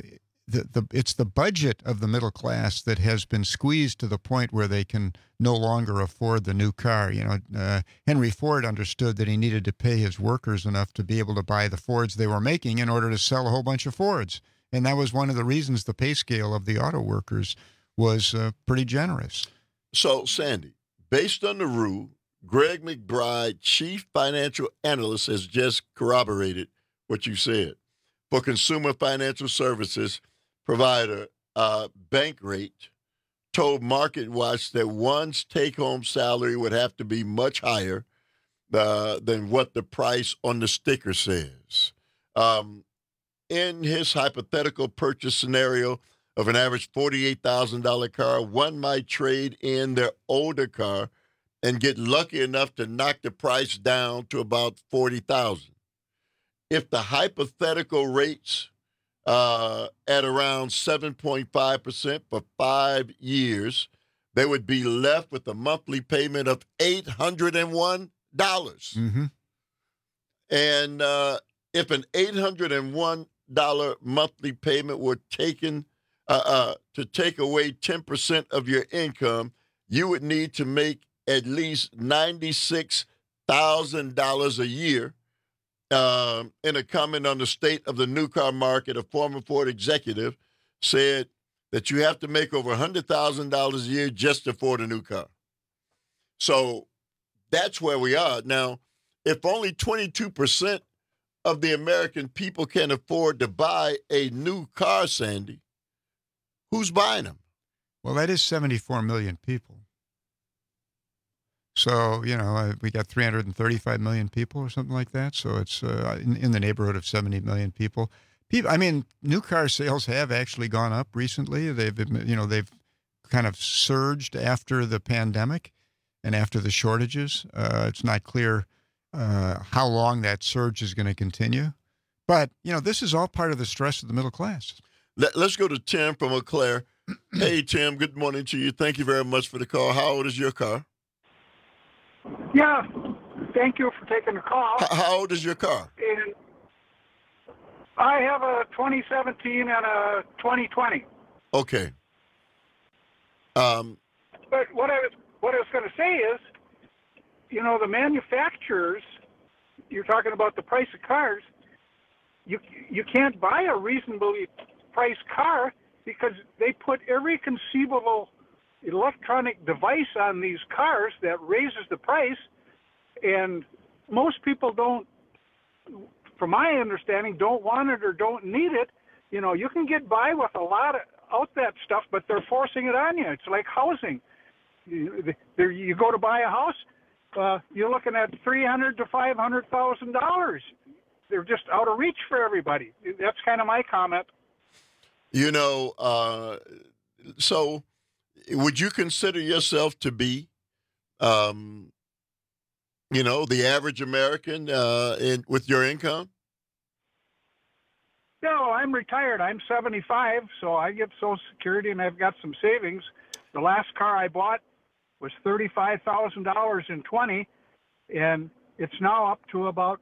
it's the budget of the middle class that has been squeezed to the point where they can no longer afford the new car. Henry Ford understood that he needed to pay his workers enough to be able to buy the Fords they were making in order to sell a whole bunch of Fords. And that was one of the reasons the pay scale of the auto workers was pretty generous. So, Sandy, based on the rule, Greg McBride, chief financial analyst, has just corroborated what you said. For consumer financial services provider, Bankrate told MarketWatch that one's take-home salary would have to be much higher than what the price on the sticker says. In his hypothetical purchase scenario of an average $48,000 car, one might trade in their older car and get lucky enough to knock the price down to about $40,000. If the hypothetical rates at around 7.5% for 5 years, they would be left with a monthly payment of $801. Mm-hmm. And if an $801 monthly payment were taken to take away 10% of your income, you would need to make at least $96,000 a year. In a comment on the state of the new car market, a former Ford executive said that you have to make over $100,000 a year just to afford a new car. So that's where we are. Now, if only 22% of the American people can afford to buy a new car, Sandy, who's buying them? Well, that is 74 million people. So, we got 335 million people or something like that. So it's in the neighborhood of 70 million people. New car sales have actually gone up recently. They've kind of surged after the pandemic and after the shortages. It's not clear how long that surge is going to continue. But, this is all part of the stress of the middle class. Let's go to Tim from Eau Claire. Hey, Tim, good morning to you. Thank you very much for the call. How old is your car? Yeah, thank you for taking the call. How old is your car? And I have a 2017 and a 2020. Okay. But what I was going to say is, the manufacturers, you're talking about the price of cars, you can't buy a reasonably priced car because they put every conceivable electronic device on these cars that raises the price, and most people don't, from my understanding, don't want it or don't need it. You can get by with a lot of that stuff, but they're forcing it on you. It's like housing. You go to buy a house, you're looking at $300,000 to $500,000. They're just out of reach for everybody. That's kind of my comment. So would you consider yourself to be, the average American with your income? No, I'm retired. I'm 75, so I get Social Security, and I've got some savings. The last car I bought was $35,000 in 20, and it's now up to about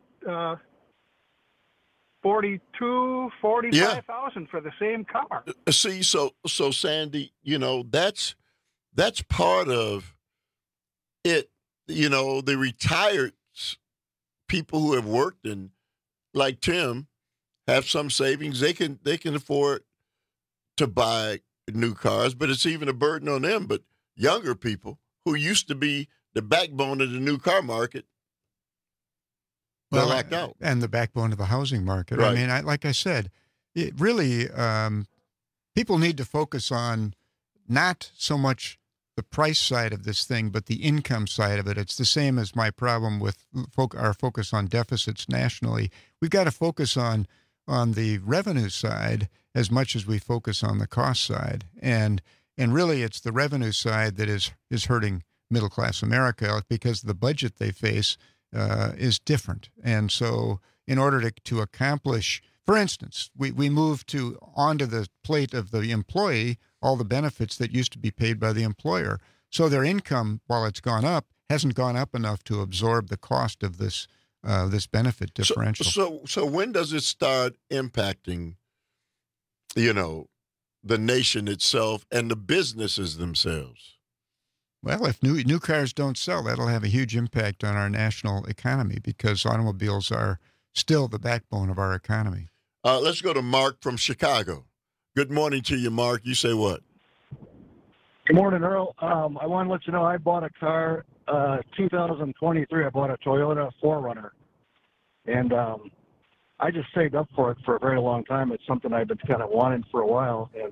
$45,000 for the same car. See, so Sandy, that's part of it. The retired people who have worked and, like Tim, have some savings. They can afford to buy new cars, but it's even a burden on them. But younger people who used to be the backbone of the new car market, they're locked out. And the backbone of the housing market. Right. Like I said, it really, people need to focus on not so much the price side of this thing, but the income side of it. It's the same as my problem with our focus on deficits nationally. We've got to focus on the revenue side as much as we focus on the cost side. And really, it's the revenue side that is hurting middle-class America because the budget they face is different. And so in order to accomplish, for instance, we move onto the plate of the employee all the benefits that used to be paid by the employer. So their income, while it's gone up, hasn't gone up enough to absorb the cost of this benefit differential. So when does it start impacting, the nation itself and the businesses themselves? Well, if new cars don't sell, that'll have a huge impact on our national economy because automobiles are still the backbone of our economy. Let's go to Mark from Chicago. Good morning to you, Mark. You say what? Good morning, Earl. I want to let you know I bought a car, 2023. I bought a Toyota 4Runner, and I just saved up for it for a very long time. It's something I've been kind of wanting for a while, and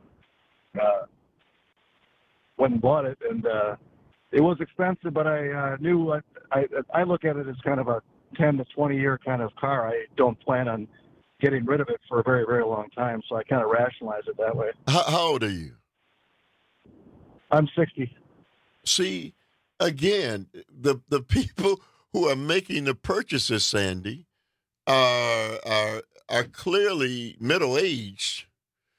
went and bought it. And it was expensive, but I knew I look at it as kind of a 10 to 20 year kind of car. I don't plan on getting rid of it for a very, very long time, so I kind of rationalize it that way. How old are you? I'm 60. See, again, the people who are making the purchases, Sandy, are clearly middle-aged.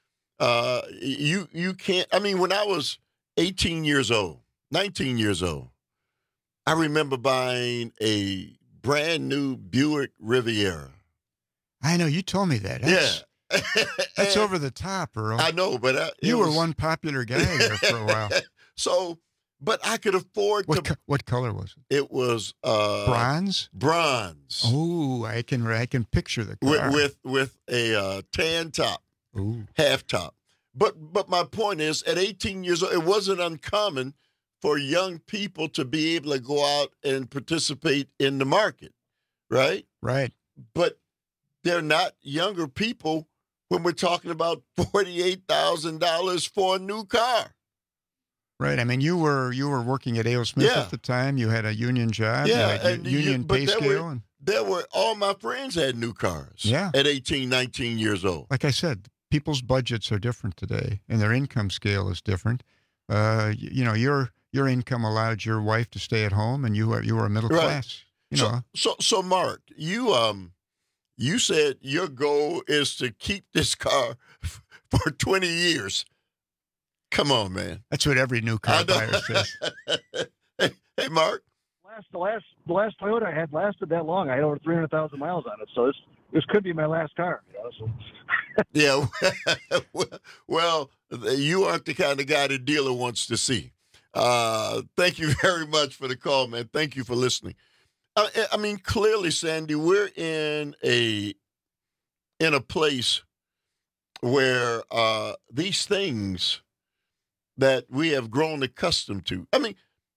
You can't. I mean, when I was 18 years old, 19 years old, I remember buying a brand new Buick Riviera. I know you told me that. That's over the top, Earl. I know, but you were one popular guy there for a while. So, but I could afford what color was it? It was bronze. Bronze. Oh, I can picture the car with a tan top, half top. But my point is, at 18 years old, it wasn't uncommon for young people to be able to go out and participate in the market, right? Right. But they're not younger people when we're talking about $48,000 for a new car. Right. I mean, you were working at A.O. Smith at the time. You had a union job. Yeah, you had union pay scale. There were all my friends had new cars. Yeah. At 18, 19 years old. Like I said, people's budgets are different today, and their income scale is different. Your income allowed your wife to stay at home, and you were a middle class. So Mark, you said your goal is to keep this car for 20 years. Come on, man. That's what every new car buyer says. Hey, Mark. The last Toyota I had lasted that long. I had over 300,000 miles on it, so this could be my last car. Yeah. Well, you aren't the kind of guy the dealer wants to see. Thank you very much for the call, man. Thank you for listening. I mean, clearly, Sandy, we're in a place where these things that we have grown accustomed to. I mean,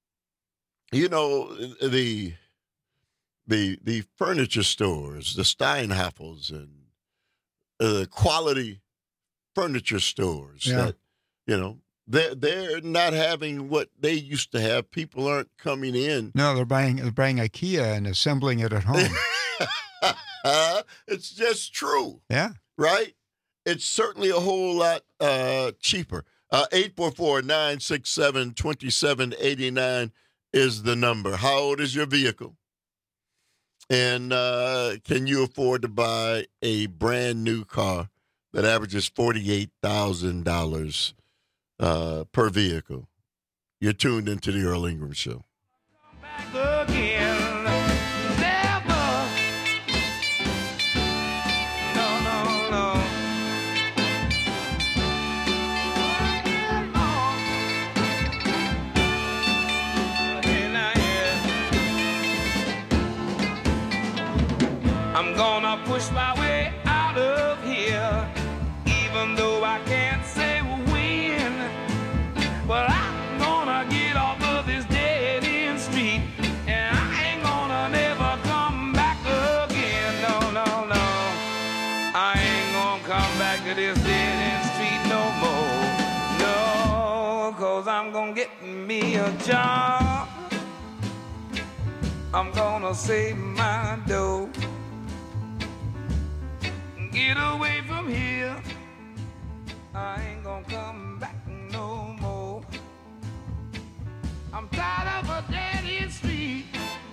the furniture stores, the Steinhaffels, and the quality furniture stores that they're not having what they used to have. People aren't coming in. No, they're buying IKEA and assembling it at home. It's just true. Yeah. Right? It's certainly a whole lot cheaper. 844-967-2789 is the number. How old is your vehicle? And can you afford to buy a brand new car that averages $48,000 per vehicle? You're tuned into the Earl Ingram Show. I'm gonna push my way out of here, even though I can't say when. But I'm gonna get off of this dead-end street, and I ain't gonna never come back again. No. I ain't gonna come back to this dead-end street no more. No, 'cause I'm gonna get me a job. I'm gonna save my dough. Get away from here. I ain't gonna come back no more. I'm tired of a dead-end street.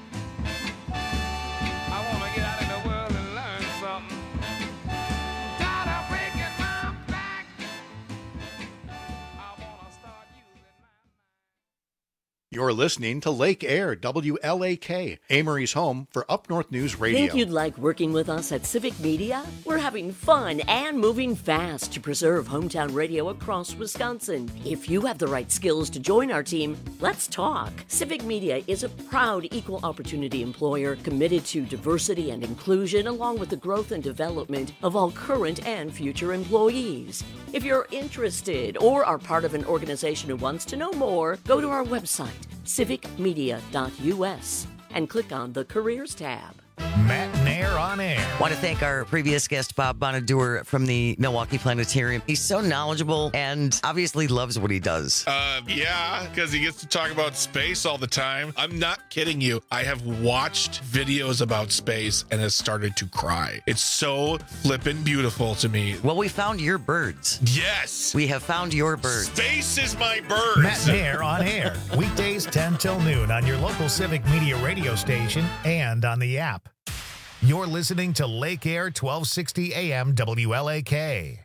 I wanna get out in the world and learn something. I'm tired of breaking my back. I wanna start using my mind. You're listening to Lake Air, WLAK, Amory's home for Up North News Radio. Think you'd like working with us at Civic Media? We're having fun and moving fast to preserve hometown radio across Wisconsin. If you have the right skills to join our team, let's talk. Civic Media is a proud equal opportunity employer committed to diversity and inclusion, along with the growth and development of all current and future employees. If you're interested or are part of an organization who wants to know more, go to our website, civicmedia.us, and click on the Careers tab. Matt Nair on air. Want to thank our previous guest, Bob Bonadur from the Milwaukee Planetarium. He's so knowledgeable and obviously loves what he does. Yeah, because he gets to talk about space all the time. I'm not kidding you. I have watched videos about space and has started to cry. It's so flippin' beautiful to me. Well, we found your birds. Yes. We have found your birds. Space is my birds. Matt Nair on air. Weekdays 10 till noon on your local Civic Media radio station and on the app. You're listening to Lake Air 1260 AM WLAK.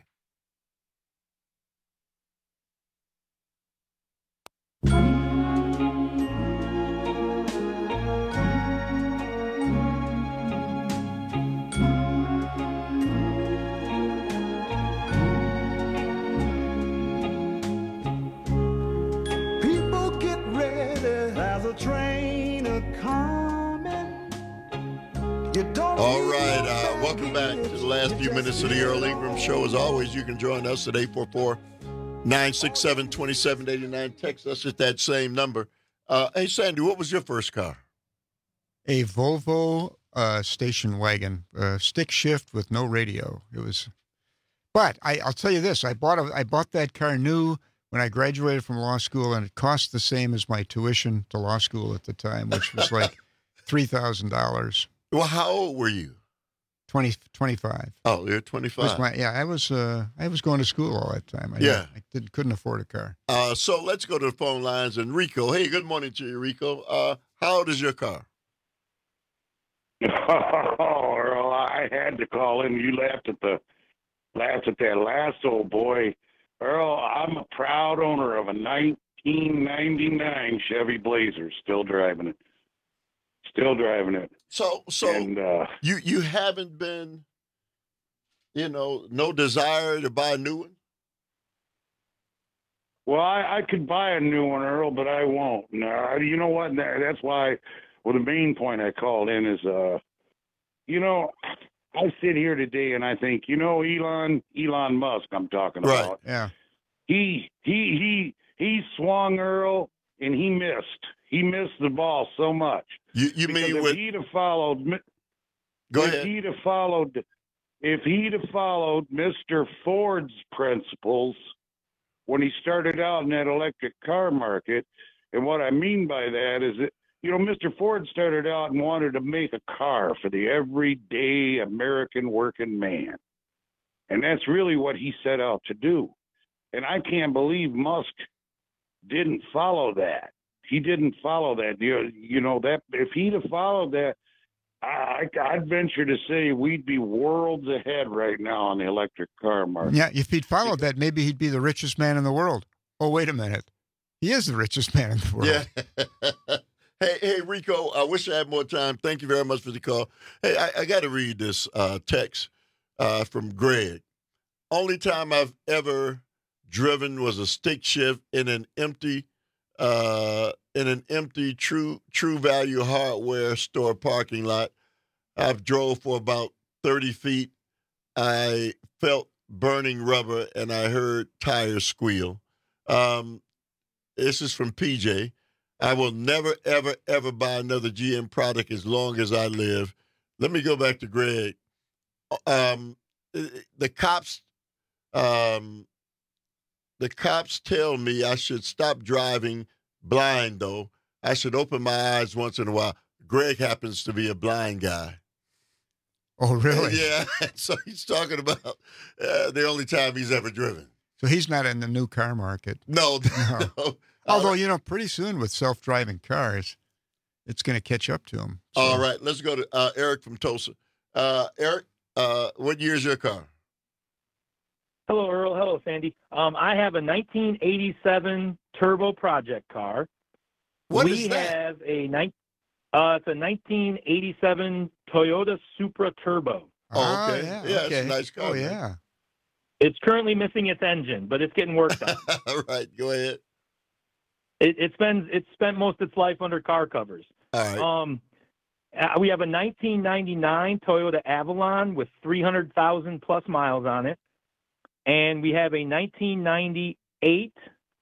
People get ready, there's a train a-coming. All right, welcome back to the last few minutes of the Earl Ingram Show. As always, you can join us at 844-967-2789. Text us at that same number. Hey, Sandy, what was your first car? A Volvo station wagon, stick shift with no radio. It was, but I'll tell you this: I bought that car new when I graduated from law school, and it cost the same as my tuition to law school at the time, which was like $3,000. Well, how old were you? 25. Oh, you're 25. I was going to school all that time. I couldn't afford a car. So let's go to the phone lines. And Rico, hey, good morning to you, Rico. How old is your car? Oh, Earl, I had to call in. You laughed at that last old boy. Earl, I'm a proud owner of a 1999 Chevy Blazer, still driving it. So and, you haven't been, no desire to buy a new one? Well, I could buy a new one, Earl, but I won't. No, you know what? That's why, the main point I called in is, I sit here today and I think, Elon Musk I'm talking about. Yeah. He swung, Earl, and he missed. He missed the ball so much. You mean if he'd have followed? Go ahead. If he'd have followed Mr. Ford's principles when he started out in that electric car market, and what I mean by that is that Mr. Ford started out and wanted to make a car for the everyday American working man, and that's really what he set out to do. And I can't believe Musk didn't follow that. He didn't follow that. That if he'd have followed that, I'd venture to say we'd be worlds ahead right now on the electric car market. Yeah, if he'd followed that, maybe he'd be the richest man in the world. Oh, wait a minute. He is the richest man in the world. Yeah. Hey, Rico, I wish I had more time. Thank you very much for the call. Hey, I got to read this text from Greg. Only time I've ever driven was a stick shift in an empty True Value hardware store parking lot. I've drove for about 30 feet. I felt burning rubber and I heard tires squeal. This is from PJ. I will never, ever, ever buy another GM product as long as I live. Let me go back to Greg. The cops tell me I should stop driving blind, though. I should open my eyes once in a while. Greg happens to be a blind guy. Oh, really? Yeah. So he's talking about the only time he's ever driven. So he's not in the new car market. No. Although, pretty soon with self-driving cars, it's going to catch up to him. So. All right. Let's go to Eric from Tulsa. Eric, what year is your car? Hello, Earl. Hello, Sandy. I have a 1987 turbo project car. We have it's a 1987 Toyota Supra Turbo. Oh, okay. Yeah, Yeah, okay. it's a nice car. Oh, man. yeah. It's currently missing its engine, but it's getting worked on. All right, go ahead. It's spent most of its life under car covers. All right. We have a 1999 Toyota Avalon with 300,000 plus miles on it, and we have a 1998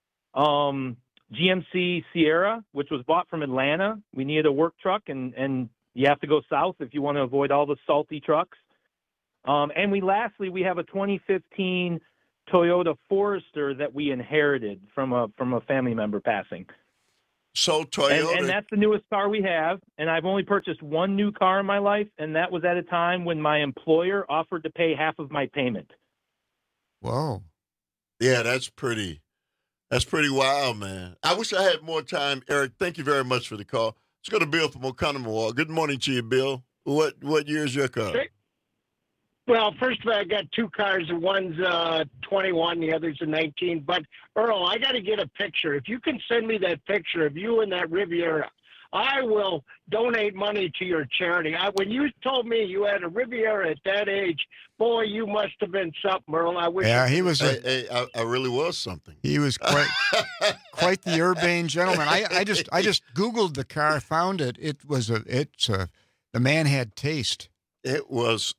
GMC Sierra, which was bought from Atlanta. We needed a work truck, and you have to go south if you want to avoid all the salty trucks. And we have a 2015 Toyota Forester that we inherited from a family member passing. So Toyota, and that's the newest car we have. And I've only purchased one new car in my life, and that was at a time when my employer offered to pay half of my payment. Whoa. Yeah, that's pretty wild, man. I wish I had more time, Eric. Thank you very much for the call. Let's go to Bill from Oconomowoc. Good morning to you, Bill. What year is your car? Well, first of all, I got two cars. One's 21, the other's a 19. But, Earl, I got to get a picture. If you can send me that picture of you in that Riviera, I will donate money to your charity. When you told me you had a Riviera at that age, boy, you must have been something, Earl. I wish. Yeah, he was. I really was something. He was quite the urbane gentleman. I just Googled the car, found it. The man had taste. It was,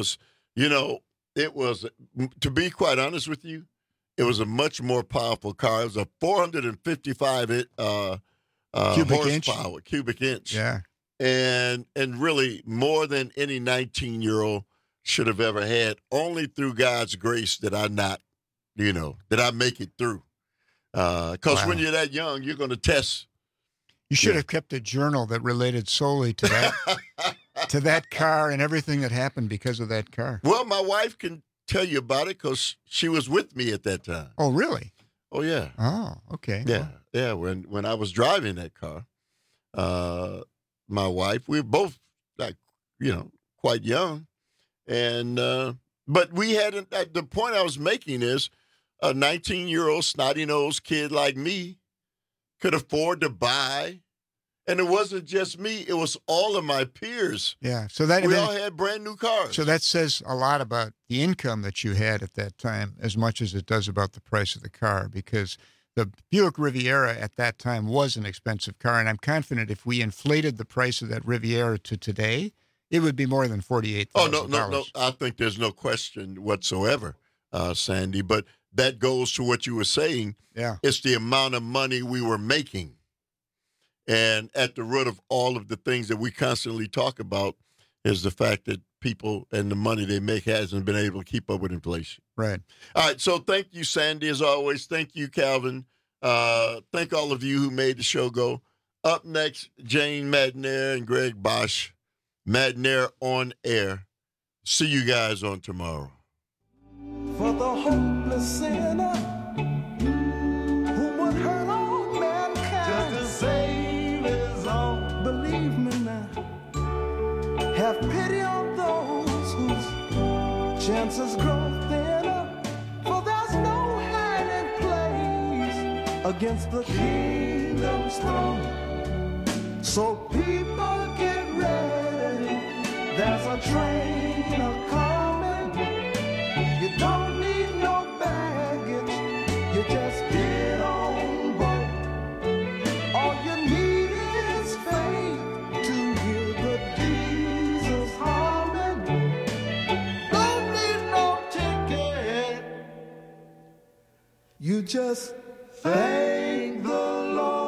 to be quite honest with you, it was a much more powerful car. It was a 455 cubic inch. Yeah. And really more than any 19-year-old should have ever had. Only through God's grace did I not, did I make it through. Because when you're that young, you're going to test. You should have kept a journal that related solely to that to that car and everything that happened because of that car. Well, my wife can tell you about it because she was with me at that time. Oh, really? Oh, yeah. Oh, okay. Yeah, yeah. When I was driving that car, my wife, we were both quite young, and but we hadn't. The point I was making is, a 19-year-old snotty-nosed kid like me could afford to buy, and it wasn't just me; it was all of my peers. Yeah, so we all had brand new cars. So that says a lot about the income that you had at that time, as much as it does about the price of the car, because the Buick Riviera at that time was an expensive car, and I'm confident if we inflated the price of that Riviera to today, it would be more than $48,000. Oh, no. I think there's no question whatsoever, Sandy. But that goes to what you were saying. Yeah. It's the amount of money we were making. And at the root of all of the things that we constantly talk about is the fact that people and the money they make hasn't been able to keep up with inflation. Right. All right. So thank you, Sandy, as always. Thank you, Calvin. Thank all of you who made the show go. Up next, Jane Madnair and Greg Bosch. Madnair on air. See you guys on tomorrow. For the hopeless sinner who would hurt all mankind just to save his own. Believe me now, have pity on those whose chances grow thinner. For there's no hiding place against the kingdom's throne. So people get ready. There's a train a-coming. You don't need no baggage. You just get on board. All you need is faith to hear the Jesus humming. Don't need no ticket. You just thank the Lord.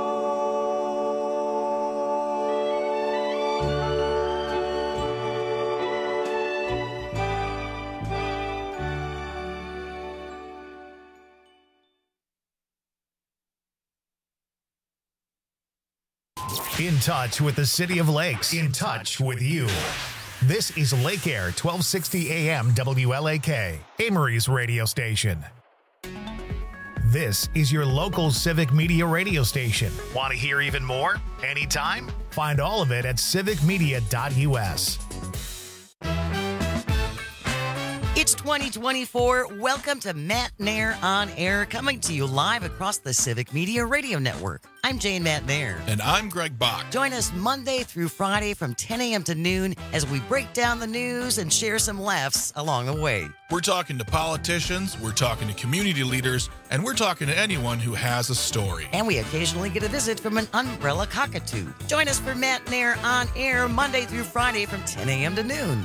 In touch with the City of Lakes. In touch with you. This is Lake Air 1260 AM WLAK, Amory's radio station. This is your local civic media radio station. Want to hear even more? Anytime? Find all of it at civicmedia.us. It's 2024. Welcome to Matt Nair on Air, coming to you live across the Civic Media Radio Network. I'm Jane Matt Nair. And I'm Greg Bach. Join us Monday through Friday from 10 a.m. to noon as we break down the news and share some laughs along the way. We're talking to politicians, we're talking to community leaders, and we're talking to anyone who has a story. And we occasionally get a visit from an umbrella cockatoo. Join us for Matt Nair on Air Monday through Friday from 10 a.m. to noon.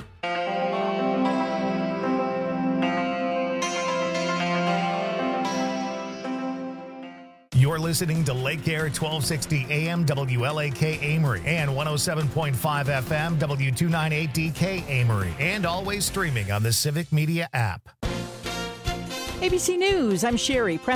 You're listening to Lake Air 1260 AM WLAK Amory and 107.5 FM W298DK Amory, and always streaming on the Civic Media app. ABC News, I'm Sherry.